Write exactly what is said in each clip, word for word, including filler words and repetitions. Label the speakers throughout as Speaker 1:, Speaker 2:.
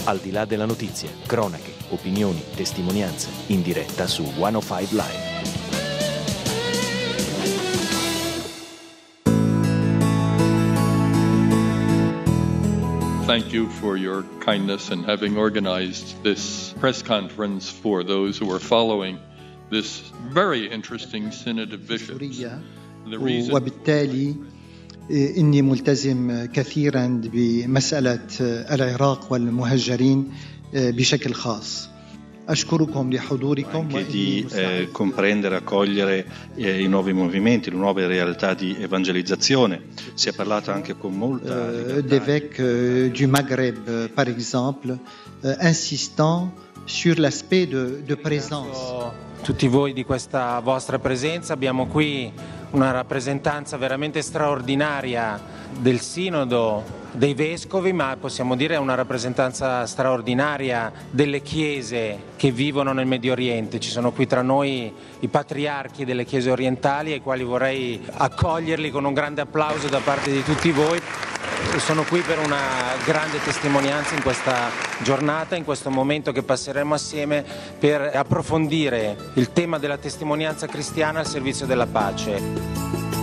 Speaker 1: Al di là della notizia, cronache, opinioni, testimonianze, in diretta su centocinque Live.
Speaker 2: Thank you for your kindness in having organized this press conference for those who are following this very interesting Synod of Bishops. The reason
Speaker 3: وبالتالي إني ملتزم كثيرا بمسألة العراق والمهجرين بشكل خاص. أشكركم لحضوركم.
Speaker 4: Anche di eh, comprendere, accogliere eh, i nuovi movimenti, le nuove realtà di evangelizzazione. Si è parlato anche con molta
Speaker 3: euh, d'évêques euh, du Maghreb, par exemple, euh, insistant sur l'aspect de, de présence.
Speaker 5: Tutti voi di questa vostra presenza. Abbiamo qui una rappresentanza veramente straordinaria del Sinodo dei Vescovi, ma possiamo dire una rappresentanza straordinaria delle chiese che vivono nel Medio Oriente. Ci sono qui tra noi i patriarchi delle chiese orientali, ai quali vorrei accoglierli con un grande applauso da parte di tutti voi. Sono qui per una grande testimonianza in questa giornata, in questo momento che passeremo assieme per approfondire il tema della testimonianza cristiana al servizio della pace.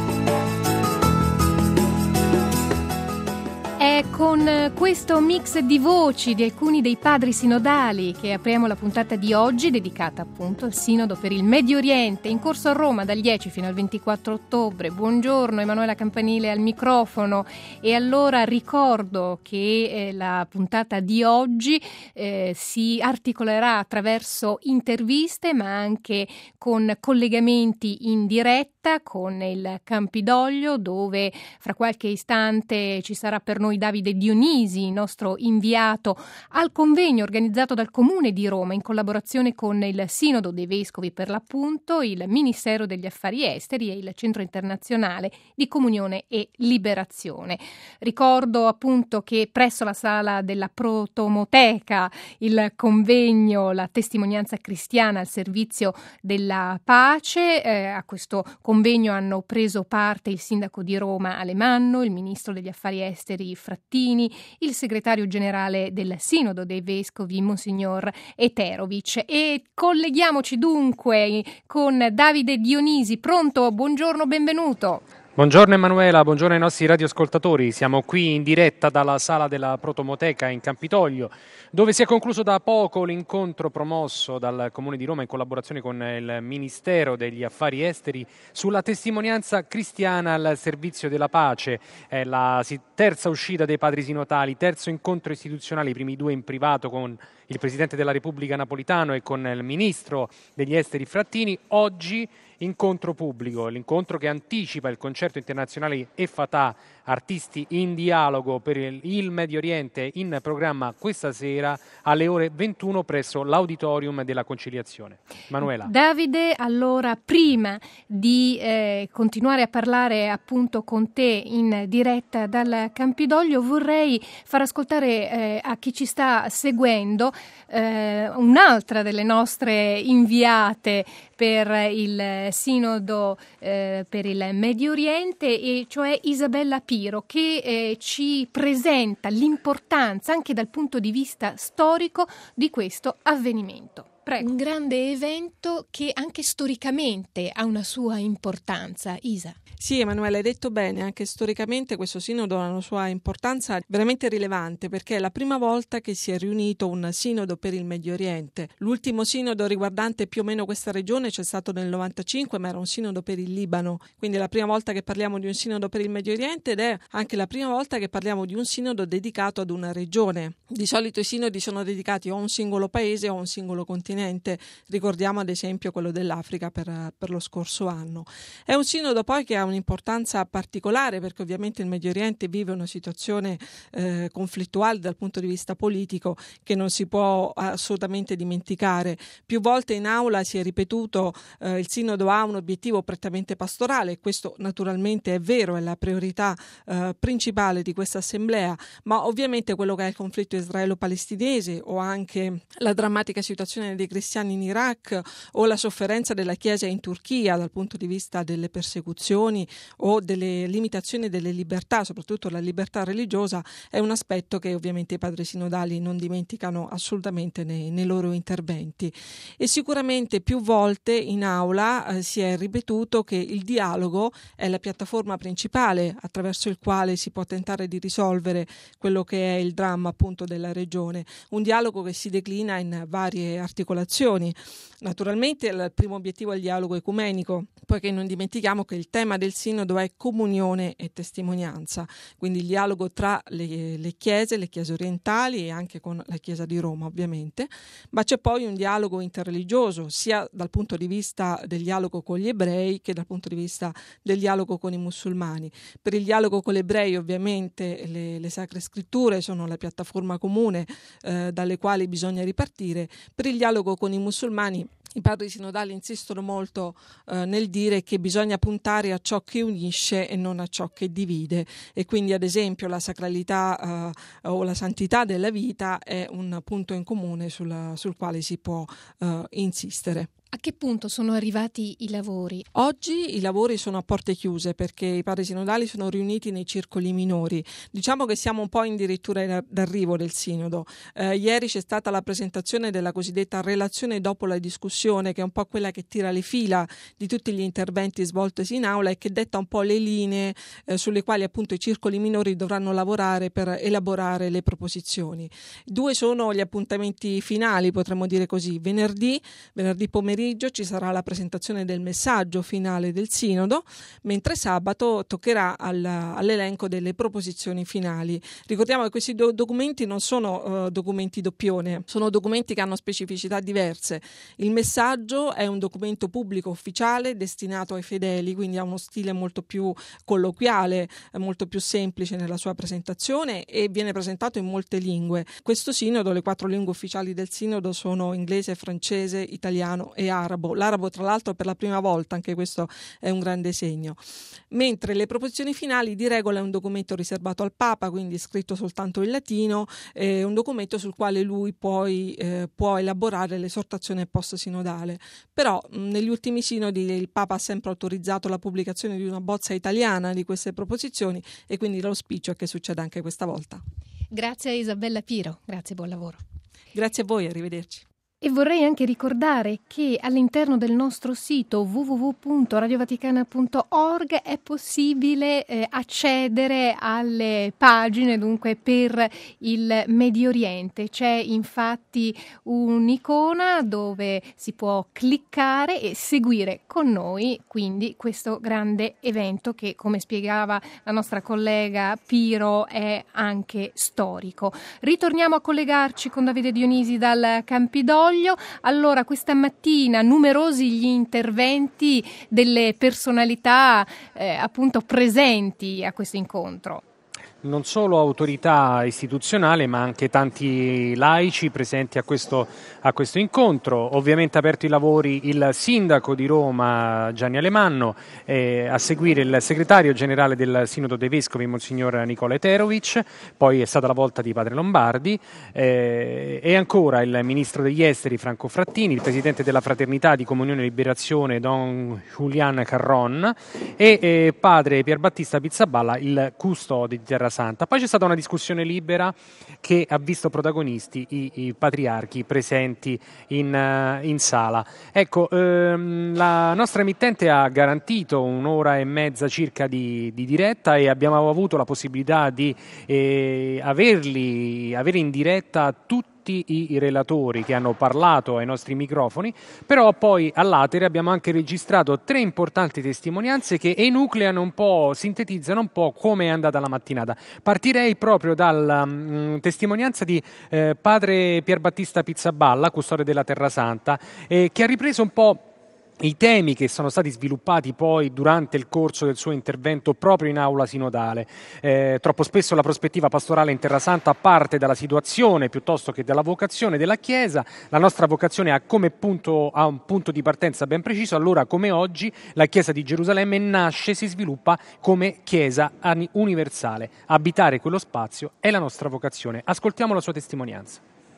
Speaker 6: È con questo mix di voci di alcuni dei padri sinodali che apriamo la puntata di oggi, dedicata appunto al Sinodo per il Medio Oriente, in corso a Roma dal dieci fino al ventiquattro ottobre. Buongiorno, Emanuela Campanile al microfono. E allora ricordo che eh, la puntata di oggi eh, si articolerà attraverso interviste, ma anche con collegamenti in diretta con il Campidoglio, dove fra qualche istante ci sarà per noi Davide Dionisi, nostro inviato al convegno organizzato dal Comune di Roma in collaborazione con il Sinodo dei Vescovi, per l'appunto, il Ministero degli Affari Esteri e il Centro Internazionale di Comunione e Liberazione. Ricordo appunto che presso la sala della Protomoteca il convegno La testimonianza cristiana al servizio della pace. Eh, a questo convegno hanno preso parte il sindaco di Roma Alemanno, il ministro degli Affari Esteri Frattini, il segretario generale del Sinodo dei Vescovi Monsignor Eterovic. E colleghiamoci dunque con Davide Dionisi. Pronto? Buongiorno, benvenuto.
Speaker 7: Buongiorno Emanuela, buongiorno ai nostri radioascoltatori. Siamo qui in diretta dalla sala della Protomoteca in Campidoglio, dove si è concluso da poco l'incontro promosso dal Comune di Roma in collaborazione con il Ministero degli Affari Esteri sulla testimonianza cristiana al servizio della pace. È la terza uscita dei padri sinodali, terzo incontro istituzionale, i primi due in privato con il Presidente della Repubblica Napolitano e con il Ministro degli Esteri Frattini. Oggi incontro pubblico, l'incontro che anticipa il concerto internazionale E Fatah, artisti in dialogo per il Medio Oriente, in programma questa sera alle ore ventuno presso l'Auditorium della Conciliazione. Manuela.
Speaker 6: Davide, allora prima di eh, continuare a parlare appunto con te in diretta dal Campidoglio, vorrei far ascoltare eh, a chi ci sta seguendo eh, un'altra delle nostre inviate per il Sinodo eh, per il Medio Oriente, e cioè Isabella Piro, che eh, ci presenta l'importanza anche dal punto di vista storico di questo avvenimento. Prego. Un grande evento che anche storicamente ha una sua importanza. Isa.
Speaker 8: Sì, Emanuele, hai detto bene, anche storicamente questo sinodo ha una sua importanza veramente rilevante, perché è la prima volta che si è riunito un sinodo per il Medio Oriente. L'ultimo sinodo riguardante più o meno questa regione c'è stato nel novantacinque, ma era un sinodo per il Libano, quindi è la prima volta che parliamo di un sinodo per il Medio Oriente, ed è anche la prima volta che parliamo di un sinodo dedicato ad una regione. Di solito i sinodi sono dedicati o a un singolo paese o a un singolo continente, ricordiamo ad esempio quello dell'Africa per, per lo scorso anno. È un sinodo poi che ha un'importanza particolare, perché ovviamente il Medio Oriente vive una situazione eh, conflittuale dal punto di vista politico che non si può assolutamente dimenticare. Più volte in aula si è ripetuto eh, il sinodo ha un obiettivo prettamente pastorale, e questo naturalmente è vero, è la priorità eh, principale di questa assemblea, ma ovviamente quello che è il conflitto israelo-palestinese o anche la drammatica situazione dei dei cristiani in Iraq o la sofferenza della Chiesa in Turchia dal punto di vista delle persecuzioni o delle limitazioni delle libertà, soprattutto la libertà religiosa, è un aspetto che ovviamente i padri sinodali non dimenticano assolutamente nei, nei loro interventi. E sicuramente più volte in aula eh, si è ripetuto che il dialogo è la piattaforma principale attraverso il quale si può tentare di risolvere quello che è il dramma appunto della regione, un dialogo che si declina in varie articolazioni. Naturalmente il primo obiettivo è il dialogo ecumenico, poiché non dimentichiamo che il tema del sinodo è comunione e testimonianza, quindi il dialogo tra le, le chiese, le chiese orientali e anche con la Chiesa di Roma ovviamente, ma c'è poi un dialogo interreligioso sia dal punto di vista del dialogo con gli ebrei che dal punto di vista del dialogo con i musulmani. Per il dialogo con gli ebrei ovviamente le, le sacre scritture sono la piattaforma comune eh, dalle quali bisogna ripartire. Per il dialogo con i musulmani i padri sinodali insistono molto eh, nel dire che bisogna puntare a ciò che unisce e non a ciò che divide, e quindi ad esempio la sacralità eh, o la santità della vita è un punto in comune sul, sul quale si può eh, insistere.
Speaker 6: A che punto sono arrivati i lavori?
Speaker 8: Oggi i lavori sono a porte chiuse perché i padri sinodali sono riuniti nei circoli minori. Diciamo che siamo un po' addirittura d'arrivo del sinodo. Eh, ieri c'è stata la presentazione della cosiddetta relazione dopo la discussione, che è un po' quella che tira le fila di tutti gli interventi svoltisi in aula e che detta un po' le linee eh, sulle quali appunto i circoli minori dovranno lavorare per elaborare le proposizioni. Due sono gli appuntamenti finali, potremmo dire così. Venerdì, venerdì pomeriggio ci sarà la presentazione del messaggio finale del sinodo, mentre sabato toccherà al, all'elenco delle proposizioni finali. Ricordiamo che questi do- documenti non sono uh, documenti doppione, sono documenti che hanno specificità diverse. Il messaggio è un documento pubblico ufficiale destinato ai fedeli, quindi ha uno stile molto più colloquiale, molto più semplice nella sua presentazione e viene presentato in molte lingue. Questo sinodo, le quattro lingue ufficiali del sinodo sono inglese, francese, italiano e arabo. L'arabo tra l'altro per la prima volta, anche questo è un grande segno. Mentre le proposizioni finali di regola è un documento riservato al Papa, quindi scritto soltanto in latino, è un documento sul quale lui poi eh, può elaborare l'esortazione post-sinodale. Però mh, negli ultimi sinodi il Papa ha sempre autorizzato la pubblicazione di una bozza italiana di queste proposizioni e quindi l'auspicio è che succeda anche questa volta.
Speaker 6: Grazie a Isabella Piro, grazie, buon lavoro.
Speaker 8: Grazie a voi, arrivederci.
Speaker 6: E vorrei anche ricordare che all'interno del nostro sito w w w punto radio vaticana punto org è possibile eh, accedere alle pagine dunque per il Medio Oriente. C'è infatti un'icona dove si può cliccare e seguire con noi quindi questo grande evento che, come spiegava la nostra collega Piro, è anche storico. Ritorniamo a collegarci con Davide Dionisi dal Campidoglio. Allora, questa mattina numerosi gli interventi delle personalità eh, appunto presenti a questo incontro.
Speaker 7: Non solo autorità istituzionali, ma anche tanti laici presenti a questo, a questo incontro. Ovviamente ha aperto i lavori il sindaco di Roma Gianni Alemanno, eh, a seguire il segretario generale del Sinodo dei Vescovi Monsignor Nicola Eterovic, poi è stata la volta di Padre Lombardi, eh, e ancora il ministro degli esteri Franco Frattini, il presidente della Fraternità di Comunione e Liberazione Don Julian Carron e eh, Padre Pierbattista Pizzaballa, il custode di Terra Santa. Poi c'è stata una discussione libera che ha visto protagonisti i, i patriarchi presenti in, uh, in sala. Ecco, ehm, la nostra emittente ha garantito un'ora e mezza circa di, di diretta e abbiamo avuto la possibilità di eh, averli, avere in diretta tutti i relatori che hanno parlato ai nostri microfoni, però poi all'atere abbiamo anche registrato tre importanti testimonianze che enucleano un po', sintetizzano un po' come è andata la mattinata. Partirei proprio dalla mh, testimonianza di eh, padre Pierbattista Pizzaballa, custode della Terra Santa, eh, che ha ripreso un po' i temi che sono stati sviluppati poi durante il corso del suo intervento proprio in aula sinodale. Eh, troppo spesso la prospettiva pastorale in Terra Santa parte dalla situazione piuttosto che dalla vocazione della Chiesa. La nostra vocazione ha come punto, ha un punto di partenza ben preciso. Allora, come oggi, la Chiesa di Gerusalemme nasce, si sviluppa come Chiesa universale. Abitare quello spazio è la nostra vocazione. Ascoltiamo la sua testimonianza.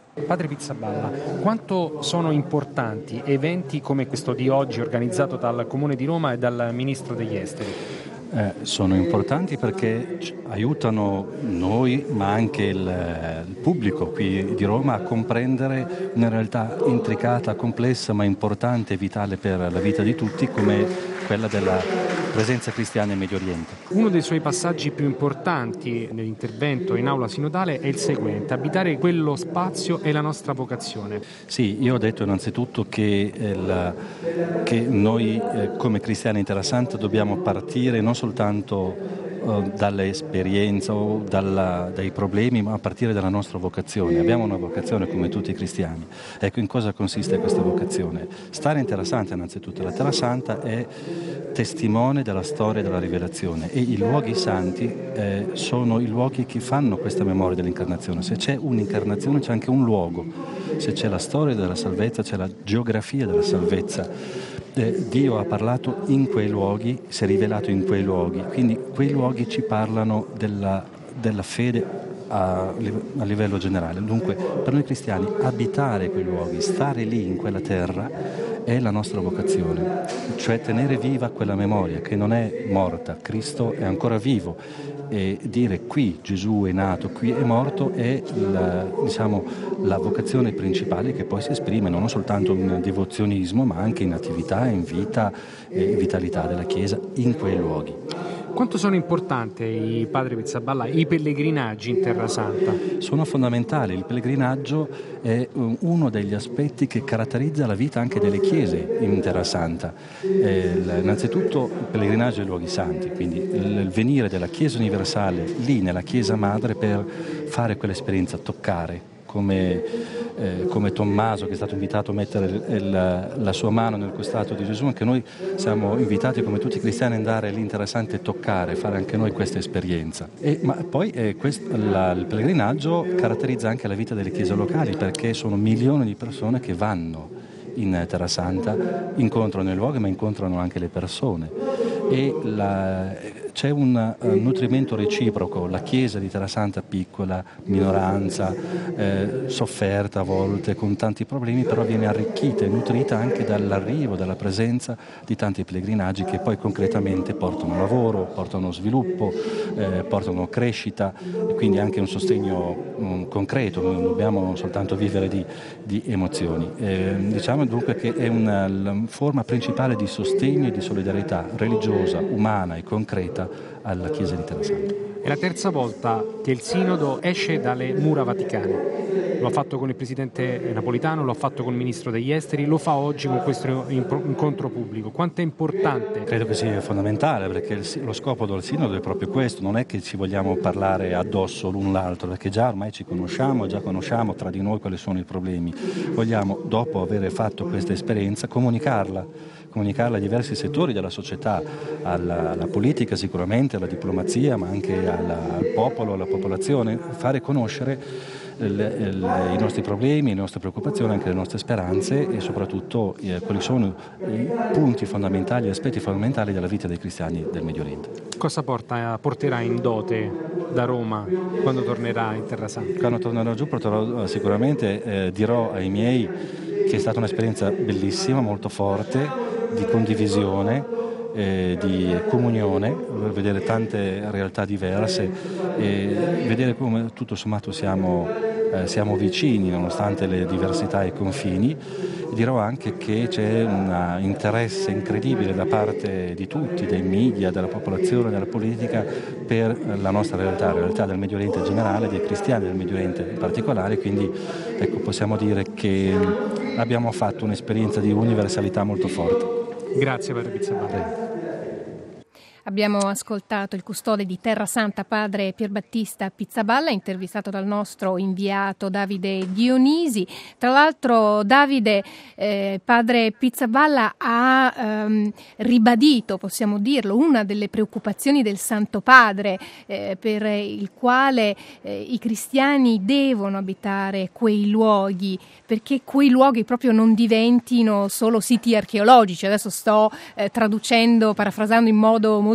Speaker 7: Padre Pizzaballa, quanto sono importanti eventi come questo di oggi organizzato dal Comune di Roma e dal Ministro degli Esteri?
Speaker 9: Eh, sono importanti perché aiutano noi, ma anche il, il pubblico qui di Roma a comprendere una realtà intricata, complessa, ma importante e vitale per la vita di tutti, come quella della presenza cristiana in Medio Oriente.
Speaker 7: Uno dei suoi passaggi più importanti nell'intervento in aula sinodale è il seguente: abitare quello spazio è la nostra vocazione.
Speaker 9: Sì, io ho detto innanzitutto che, eh, la, che noi eh, come cristiani in Terra Santa dobbiamo partire non soltanto eh, dall'esperienza o dalla, dai problemi, ma a partire dalla nostra vocazione. Abbiamo una vocazione come tutti i cristiani. Ecco, in cosa consiste questa vocazione? Stare in Terra Santa innanzitutto. La Terra Santa è testimone della storia della rivelazione e i luoghi santi eh, sono i luoghi che fanno questa memoria dell'incarnazione. Se c'è un'incarnazione c'è anche un luogo, se c'è la storia della salvezza c'è la geografia della salvezza. Eh, Dio ha parlato in quei luoghi, si è rivelato in quei luoghi, quindi quei luoghi ci parlano della, della fede a, a livello generale. Dunque per noi cristiani abitare quei luoghi, stare lì in quella terra è la nostra vocazione, cioè tenere viva quella memoria che non è morta, Cristo è ancora vivo, e dire qui Gesù è nato, qui è morto è la, diciamo, la vocazione principale che poi si esprime non soltanto in devozionismo ma anche in attività, in vita e vitalità della Chiesa in quei luoghi.
Speaker 7: Quanto sono importanti, Padre Pizzaballa, i pellegrinaggi in Terra Santa?
Speaker 9: Sono fondamentali. Il pellegrinaggio è uno degli aspetti che caratterizza la vita anche delle chiese in Terra Santa. Eh, innanzitutto il pellegrinaggio ai luoghi santi, quindi il venire della Chiesa universale lì nella Chiesa Madre per fare quell'esperienza, toccare. Come, eh, come Tommaso che è stato invitato a mettere il, la, la sua mano nel costato di Gesù, anche noi siamo invitati come tutti i cristiani ad andare lì interessante e toccare, fare anche noi questa esperienza. E, ma poi eh, quest, la, il pellegrinaggio caratterizza anche la vita delle chiese locali perché sono milioni di persone che vanno in Terra Santa, incontrano i luoghi ma incontrano anche le persone e la, c'è un uh, nutrimento reciproco. La Chiesa di Terra Santa piccola, minoranza, eh, sofferta a volte, con tanti problemi, però viene arricchita e nutrita anche dall'arrivo, dalla presenza di tanti pellegrinaggi che poi concretamente portano lavoro, portano sviluppo, eh, portano crescita e quindi anche un sostegno um, concreto, non dobbiamo soltanto vivere di, di emozioni. Eh, diciamo dunque che è una la forma principale di sostegno e di solidarietà religiosa, umana e concreta alla Chiesa di Terra Santa.
Speaker 7: È la terza volta che il Sinodo esce dalle mura vaticane. Lo ha fatto con il Presidente Napolitano, lo ha fatto con il Ministro degli Esteri, lo fa oggi con questo incontro pubblico. Quanto è importante?
Speaker 9: Credo che sia fondamentale, perché il, lo scopo del Sinodo è proprio questo, non è che ci vogliamo parlare addosso l'un l'altro, perché già ormai ci conosciamo, già conosciamo tra di noi quali sono i problemi. Vogliamo, dopo aver fatto questa esperienza, comunicarla. comunicarla ai diversi settori della società, alla, alla politica sicuramente, alla diplomazia, ma anche alla, al popolo, alla popolazione, fare conoscere il, il, i nostri problemi, le nostre preoccupazioni, anche le nostre speranze e soprattutto eh, quali sono i punti fondamentali, gli aspetti fondamentali della vita dei cristiani del Medio Oriente.
Speaker 7: Cosa porta, porterà in dote da Roma quando tornerà in Terra Santa?
Speaker 9: Quando tornerò giù porterò sicuramente, eh, dirò ai miei che è stata un'esperienza bellissima, molto forte, di condivisione, eh, di comunione, vedere tante realtà diverse e vedere come tutto sommato siamo, eh, siamo vicini nonostante le diversità e i confini. Dirò anche che c'è un interesse incredibile da parte di tutti, dei media, della popolazione, della politica per la nostra realtà, la realtà del Medio Oriente in generale, dei cristiani del Medio Oriente in particolare, quindi ecco, possiamo dire che abbiamo fatto un'esperienza di universalità molto forte.
Speaker 7: Grazie Padre Pizzaballa.
Speaker 6: Abbiamo ascoltato il custode di Terra Santa, padre Pierbattista Pizzaballa, intervistato dal nostro inviato Davide Dionisi. Tra l'altro Davide, eh, padre Pizzaballa ha ehm, ribadito, possiamo dirlo, una delle preoccupazioni del Santo Padre, eh, per il quale eh, i cristiani devono abitare quei luoghi, perché quei luoghi proprio non diventino solo siti archeologici. Adesso sto eh, traducendo, parafrasando in modo molto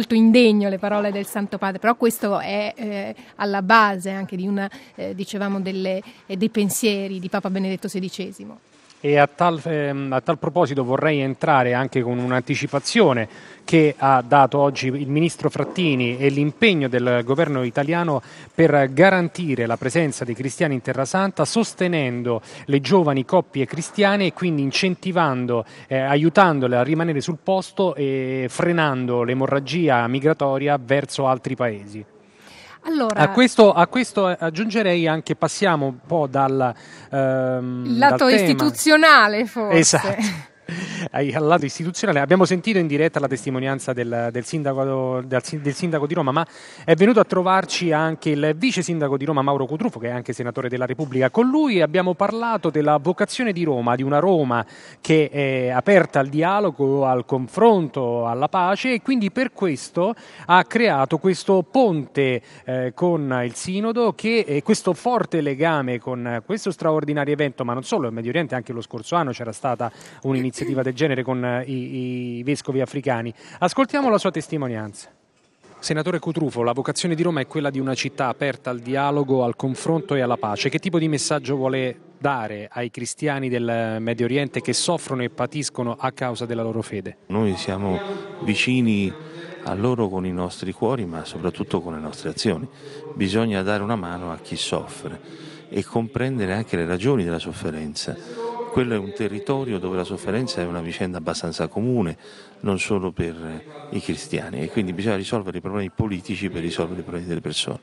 Speaker 6: molto indegno le parole del Santo Padre, però questo è eh, alla base anche di una, eh, dicevamo, delle, eh, dei pensieri di Papa Benedetto sedicesimo.
Speaker 7: E a tal, ehm, a tal proposito vorrei entrare anche con un'anticipazione che ha dato oggi il ministro Frattini e l'impegno del governo italiano per garantire la presenza dei cristiani in Terra Santa, sostenendo le giovani coppie cristiane e quindi incentivando, eh, aiutandole a rimanere sul posto e frenando l'emorragia migratoria verso altri paesi.
Speaker 6: Allora,
Speaker 7: a, questo, a questo aggiungerei anche, passiamo un po' dal ehm,
Speaker 6: lato
Speaker 7: dal
Speaker 6: istituzionale forse.
Speaker 7: Esatto. Al lato istituzionale abbiamo sentito in diretta la testimonianza del, del, sindaco, del, del sindaco di Roma, ma è venuto a trovarci anche il vice sindaco di Roma Mauro Cutrufo, che è anche senatore della Repubblica. Con lui abbiamo parlato della vocazione di Roma, di una Roma che è aperta al dialogo, al confronto, alla pace, e quindi per questo ha creato questo ponte eh, con il Sinodo, che è questo forte legame con questo straordinario evento, ma non solo, in Medio Oriente anche lo scorso anno c'era stata un'iniziativa del genere con i, i vescovi africani. Ascoltiamo la sua testimonianza. Senatore Cutrufo, la vocazione di Roma è quella di una città aperta al dialogo, al confronto e alla pace. Che tipo di messaggio vuole dare ai cristiani del Medio Oriente che soffrono e patiscono a causa della loro fede?
Speaker 10: Noi siamo vicini a loro con i nostri cuori, ma soprattutto con le nostre azioni. Bisogna dare una mano a chi soffre e comprendere anche le ragioni della sofferenza. Quello è un territorio dove la sofferenza è una vicenda abbastanza comune, non solo per i cristiani, e quindi bisogna risolvere i problemi politici per risolvere i problemi delle persone.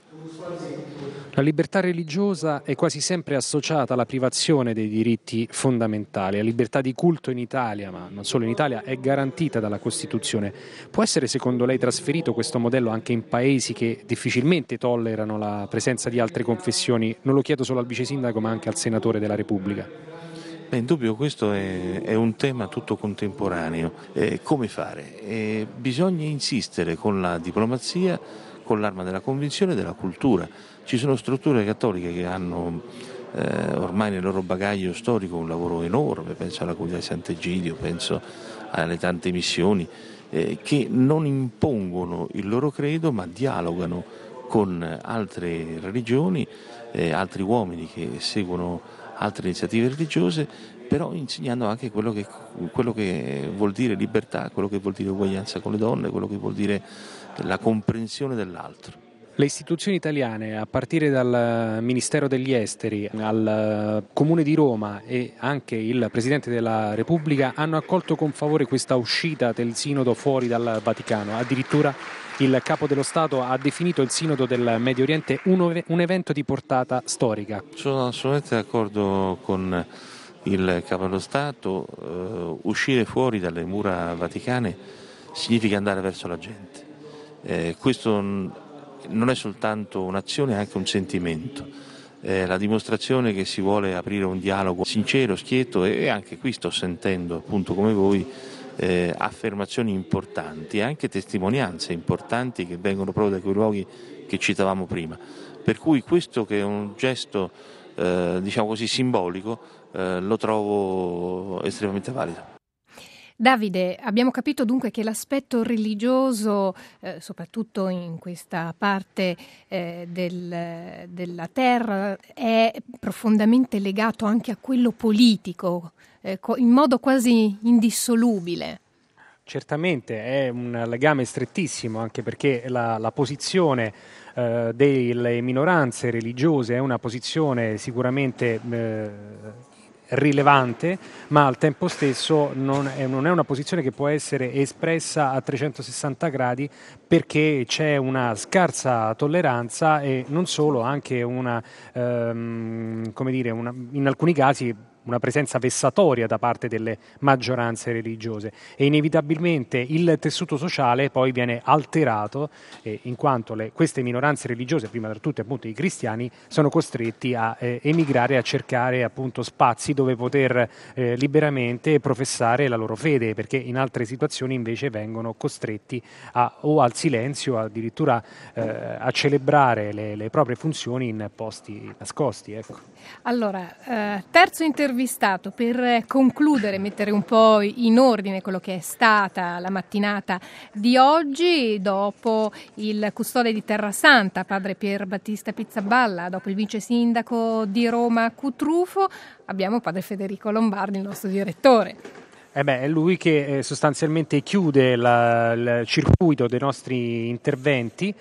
Speaker 7: La libertà religiosa è quasi sempre associata alla privazione dei diritti fondamentali. La libertà di culto in Italia, ma non solo in Italia, è garantita dalla Costituzione. Può essere secondo lei trasferito questo modello anche in paesi che difficilmente tollerano la presenza di altre confessioni? Non lo chiedo solo al vice sindaco, ma anche al senatore della Repubblica.
Speaker 10: Beh, in dubbio questo è, è un tema tutto contemporaneo. Eh, come fare? Eh, bisogna insistere con la diplomazia, con l'arma della convinzione e della cultura. Ci sono strutture cattoliche che hanno eh, ormai nel loro bagaglio storico un lavoro enorme, penso alla comunità di Sant'Egidio, penso alle tante missioni, eh, che non impongono il loro credo ma dialogano con altre religioni, eh, altri uomini che seguono altre iniziative religiose, però insegnando anche quello che, quello che vuol dire libertà, quello che vuol dire uguaglianza con le donne, quello che vuol dire la comprensione dell'altro.
Speaker 7: Le istituzioni italiane, a partire dal Ministero degli Esteri al Comune di Roma e anche il Presidente della Repubblica, hanno accolto con favore questa uscita del Sinodo fuori dal Vaticano. Addirittura il Capo dello Stato ha definito il Sinodo del Medio Oriente un, un evento di portata storica.
Speaker 10: Sono assolutamente d'accordo con il Capo dello Stato. Uh, uscire fuori dalle mura vaticane significa andare verso la gente. Eh, questo non è soltanto un'azione, è anche un sentimento. È la dimostrazione che si vuole aprire un dialogo sincero, schietto, e anche qui sto sentendo, appunto come voi, eh, affermazioni importanti e anche testimonianze importanti che vengono proprio da quei luoghi che citavamo prima. Per cui questo, che è un gesto eh, diciamo così simbolico, eh, lo trovo estremamente valido.
Speaker 6: Davide, abbiamo capito dunque che l'aspetto religioso, eh, soprattutto in questa parte eh, del, della terra, è profondamente legato anche a quello politico, eh, in modo quasi indissolubile.
Speaker 7: Certamente è un legame strettissimo, anche perché la, la posizione eh, delle minoranze religiose è una posizione sicuramente eh, rilevante, ma al tempo stesso non è, non è una posizione che può essere espressa a trecentosessanta gradi, perché c'è una scarsa tolleranza e non solo, anche una, ehm, come dire, una, in alcuni casi una presenza vessatoria da parte delle maggioranze religiose, e inevitabilmente il tessuto sociale poi viene alterato, eh, in quanto le, queste minoranze religiose, prima tra tutte appunto i cristiani, sono costretti a eh, emigrare, a cercare appunto spazi dove poter eh, liberamente professare la loro fede, perché in altre situazioni invece vengono costretti a, o al silenzio, addirittura eh, a celebrare le, le proprie funzioni in posti nascosti, ecco.
Speaker 6: Allora, eh, terzo intervistato per concludere, mettere un po' in ordine quello che è stata la mattinata di oggi, dopo il custode di Terrasanta, padre Pier Battista Pizzaballa, dopo il vice sindaco di Roma Cutrufo, abbiamo padre Federico Lombardi, il nostro direttore.
Speaker 7: Eh beh, è lui che eh, sostanzialmente chiude la, il circuito dei nostri interventi.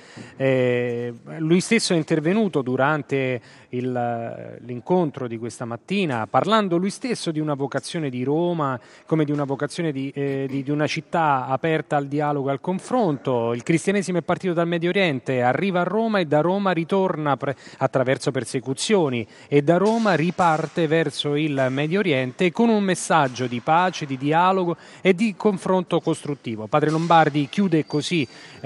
Speaker 7: Eh, lui stesso è intervenuto durante il, l'incontro di questa mattina, parlando lui stesso di una vocazione di Roma, come di una vocazione di, eh, di, di una città aperta al dialogo e al confronto. Il cristianesimo è partito dal Medio Oriente, arriva a Roma e da Roma ritorna pre- attraverso persecuzioni e da Roma riparte verso il Medio Oriente con un messaggio di pace, di dialogo e di confronto costruttivo. Padre Lombardi chiude così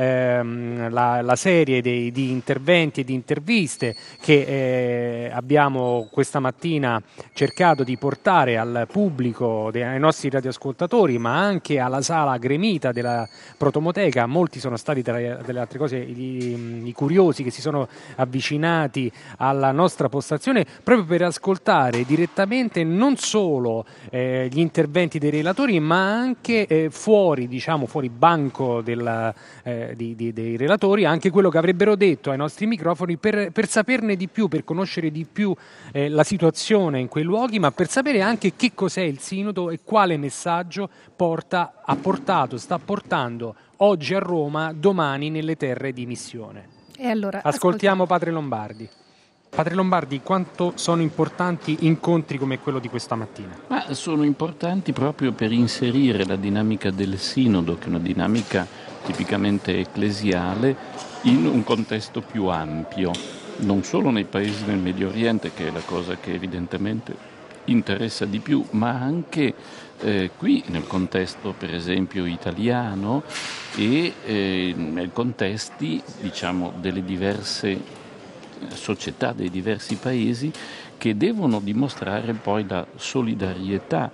Speaker 7: ehm, la, la serie dei, di interventi e di interviste che eh, abbiamo questa mattina cercato di portare al pubblico, de, ai nostri radioascoltatori, ma anche alla sala gremita della Protomoteca. Molti sono stati, tra le altre cose, i, i curiosi che si sono avvicinati alla nostra postazione proprio per ascoltare direttamente non solo eh, gli interventi dei relatori, ma anche eh, fuori, diciamo, fuori banco della, eh, di, di, dei relatori, anche quello che avrebbero detto ai nostri microfoni per, per saperne di più, per conoscere di più eh, la situazione in quei luoghi, ma per sapere anche che cos'è il Sinodo e quale messaggio porta, ha portato, sta portando oggi a Roma, domani nelle terre di missione.
Speaker 6: E allora,
Speaker 7: ascoltiamo Padre Lombardi. Padre Lombardi, quanto sono importanti incontri come quello di questa mattina?
Speaker 11: Ma sono importanti proprio per inserire la dinamica del Sinodo, che è una dinamica tipicamente ecclesiale, in un contesto più ampio, non solo nei paesi del Medio Oriente, che è la cosa che evidentemente interessa di più, ma anche eh, qui nel contesto per esempio italiano e eh, nei contesti, diciamo, delle diverse società dei diversi paesi, che devono dimostrare poi la solidarietà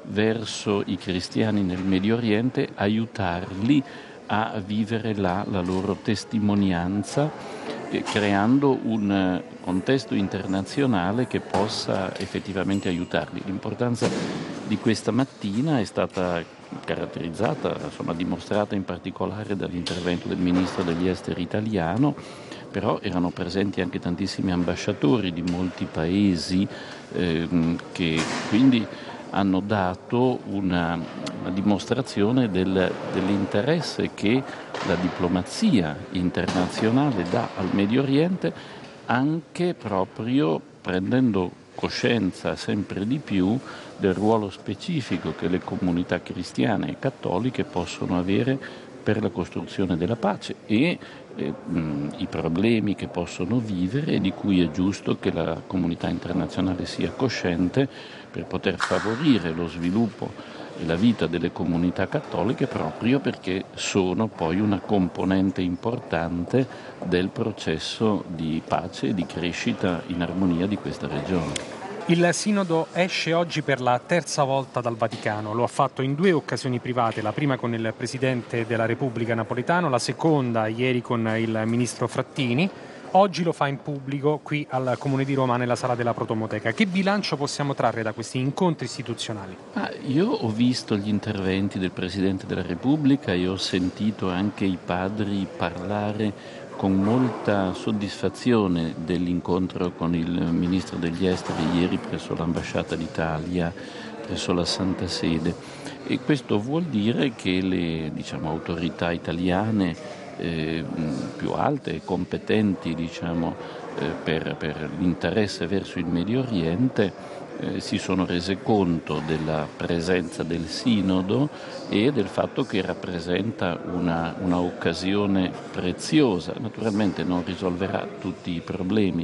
Speaker 11: verso i cristiani nel Medio Oriente, aiutarli a vivere là la loro testimonianza, eh, creando un contesto internazionale che possa effettivamente aiutarli. L'importanza di questa mattina è stata caratterizzata, insomma dimostrata in particolare dall'intervento del Ministro degli Esteri italiano, però erano presenti anche tantissimi ambasciatori di molti paesi eh, che quindi hanno dato una, una dimostrazione del, dell'interesse che la diplomazia internazionale dà al Medio Oriente, anche proprio prendendo coscienza sempre di più del ruolo specifico che le comunità cristiane e cattoliche possono avere per la costruzione della pace e eh, mh, i problemi che possono vivere e di cui è giusto che la comunità internazionale sia cosciente per poter favorire lo sviluppo e la vita delle comunità cattoliche, proprio perché sono poi una componente importante del processo di pace e di crescita in armonia di questa regione.
Speaker 7: Il Sinodo esce oggi per la terza volta dal Vaticano, lo ha fatto in due occasioni private, la prima con il Presidente della Repubblica Napolitano, la seconda ieri con il Ministro Frattini, oggi lo fa in pubblico qui al Comune di Roma nella sala della Protomoteca. Che bilancio possiamo trarre da questi incontri istituzionali?
Speaker 11: Ah, io ho visto gli interventi del Presidente della Repubblica e ho sentito anche i padri parlare con molta soddisfazione dell'incontro con il Ministro degli Esteri ieri presso l'Ambasciata d'Italia, presso la Santa Sede. E questo vuol dire che le, diciamo, autorità italiane eh, più alte e competenti, diciamo, eh, per, per l'interesse verso il Medio Oriente Eh, si sono rese conto della presenza del Sinodo e del fatto che rappresenta una, una occasione preziosa. Naturalmente non risolverà tutti i problemi.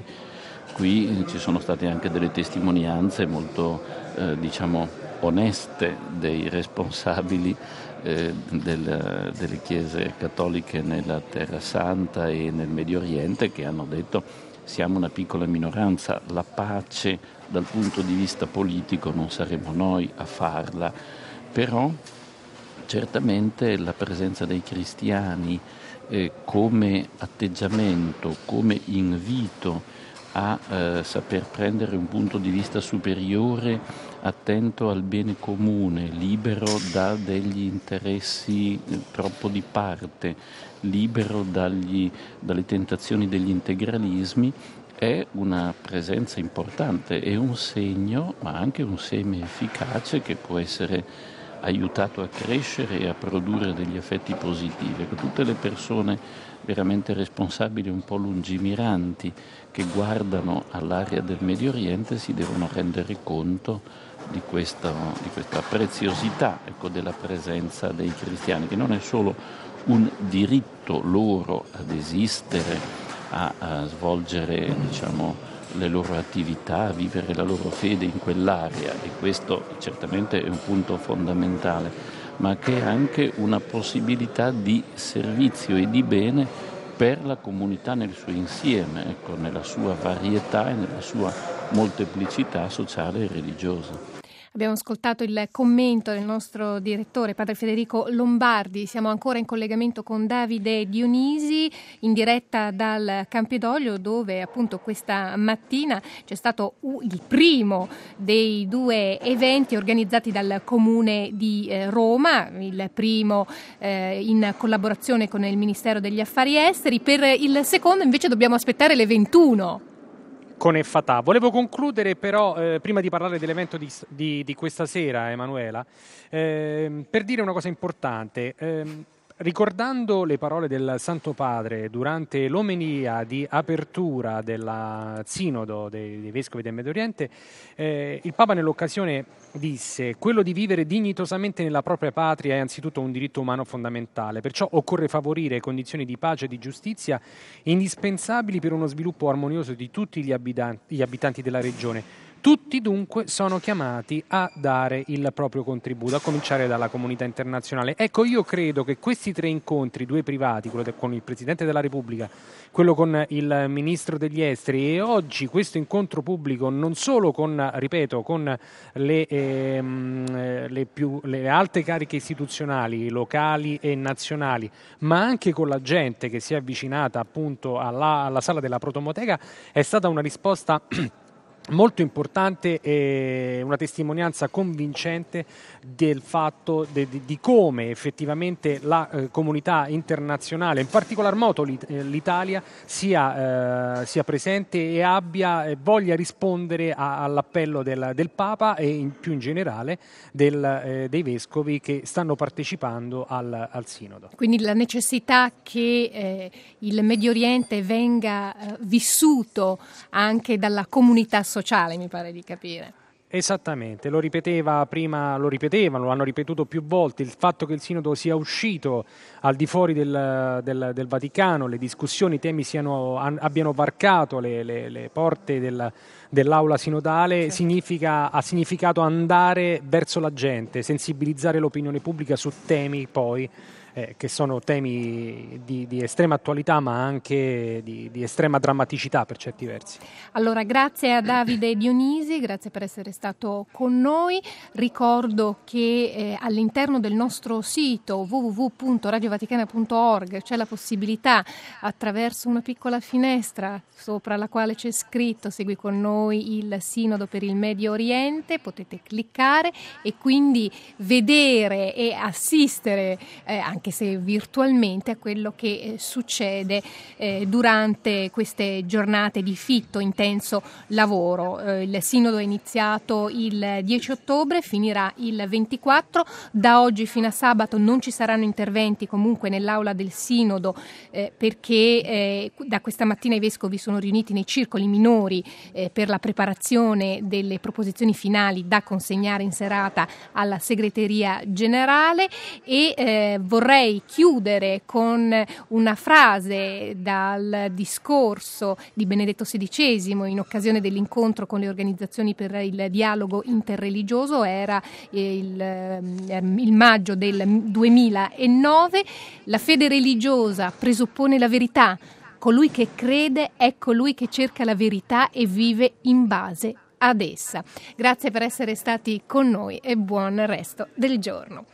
Speaker 11: Qui ci sono state anche delle testimonianze molto eh, diciamo oneste dei responsabili eh, del, delle chiese cattoliche nella Terra Santa e nel Medio Oriente, che hanno detto: siamo una piccola minoranza, la pace dal punto di vista politico non saremo noi a farla, però certamente la presenza dei cristiani eh, come atteggiamento, come invito a eh, saper prendere un punto di vista superiore, attento al bene comune, libero da degli interessi troppo di parte, libero dagli, dalle tentazioni degli integralismi, è una presenza importante, è un segno, ma anche un seme efficace che può essere aiutato a crescere e a produrre degli effetti positivi. Tutte le persone veramente responsabili, un po' lungimiranti, che guardano all'area del Medio Oriente si devono rendere conto di questa, di questa preziosità, ecco, della presenza dei cristiani, che non è solo un diritto loro ad esistere, a, a svolgere, diciamo, le loro attività, a vivere la loro fede in quell'area, e questo certamente è un punto fondamentale, ma che è anche una possibilità di servizio e di bene per la comunità nel suo insieme, ecco, nella sua varietà e nella sua molteplicità sociale e religiosa.
Speaker 6: Abbiamo ascoltato il commento del nostro direttore, padre Federico Lombardi. Siamo ancora in collegamento con Davide Dionisi, in diretta dal Campidoglio, dove appunto questa mattina c'è stato il primo dei due eventi organizzati dal Comune di Roma, il primo eh, in collaborazione con il Ministero degli Affari Esteri. Per il secondo invece dobbiamo aspettare le ventuno.
Speaker 7: Con Effatà. Volevo concludere però, eh, prima di parlare dell'evento di, di, di questa sera, Emanuela, eh, per dire una cosa importante. Eh, Ricordando le parole del Santo Padre durante l'omelia di apertura del Sinodo dei, dei Vescovi del Medio Oriente, eh, il Papa nell'occasione disse: quello di vivere dignitosamente nella propria patria è anzitutto un diritto umano fondamentale, perciò occorre favorire condizioni di pace e di giustizia indispensabili per uno sviluppo armonioso di tutti gli abitanti, gli abitanti della regione. Tutti dunque sono chiamati a dare il proprio contributo, a cominciare dalla comunità internazionale. Ecco, io credo che questi tre incontri, due privati, quello con il Presidente della Repubblica, quello con il Ministro degli Esteri, e oggi questo incontro pubblico non solo con, ripeto, con le, ehm, le, più, le alte cariche istituzionali, locali e nazionali, ma anche con la gente che si è avvicinata appunto alla, alla sala della Protomoteca, è stata una risposta molto importante e una testimonianza convincente del fatto de, de, di come effettivamente la eh, comunità internazionale, in particolar modo l'It- l'Italia, sia, eh, sia presente e abbia eh, voglia rispondere a, all'appello del, del Papa e in, più in generale del, eh, dei vescovi che stanno partecipando al, al Sinodo.
Speaker 6: Quindi la necessità che eh, il Medio Oriente venga eh, vissuto anche dalla comunità sociale, mi pare di capire.
Speaker 7: Esattamente, lo ripeteva prima, lo ripetevano, lo hanno ripetuto più volte, il fatto che il Sinodo sia uscito al di fuori del, del, del Vaticano, le discussioni, i temi siano, abbiano varcato le, le, le porte del, dell'aula sinodale, sì. significa, ha significato andare verso la gente, sensibilizzare l'opinione pubblica su temi poi Eh, che sono temi di, di estrema attualità, ma anche di, di estrema drammaticità per certi versi.
Speaker 6: Allora, grazie a Davide Dionisi, grazie per essere stato con noi. Ricordo che eh, all'interno del nostro sito w w w punto radio vaticana punto org c'è la possibilità, attraverso una piccola finestra sopra la quale c'è scritto "Segui con noi il Sinodo per il Medio Oriente", potete cliccare e quindi vedere e assistere eh, anche anche se virtualmente, a quello che eh, succede eh, durante queste giornate di fitto, intenso lavoro. Eh, il Sinodo è iniziato il dieci ottobre, finirà il ventiquattro. Da oggi fino a sabato non ci saranno interventi comunque nell'aula del Sinodo eh, perché eh, da questa mattina i vescovi sono riuniti nei circoli minori eh, per la preparazione delle proposizioni finali da consegnare in serata alla segreteria generale e eh, vorrei chiudere con una frase dal discorso di Benedetto sedicesimo in occasione dell'incontro con le organizzazioni per il dialogo interreligioso. Era il, il maggio del duemilanove. La fede religiosa presuppone la verità. Colui che crede è colui che cerca la verità e vive in base ad essa. Grazie per essere stati con noi e buon resto del giorno.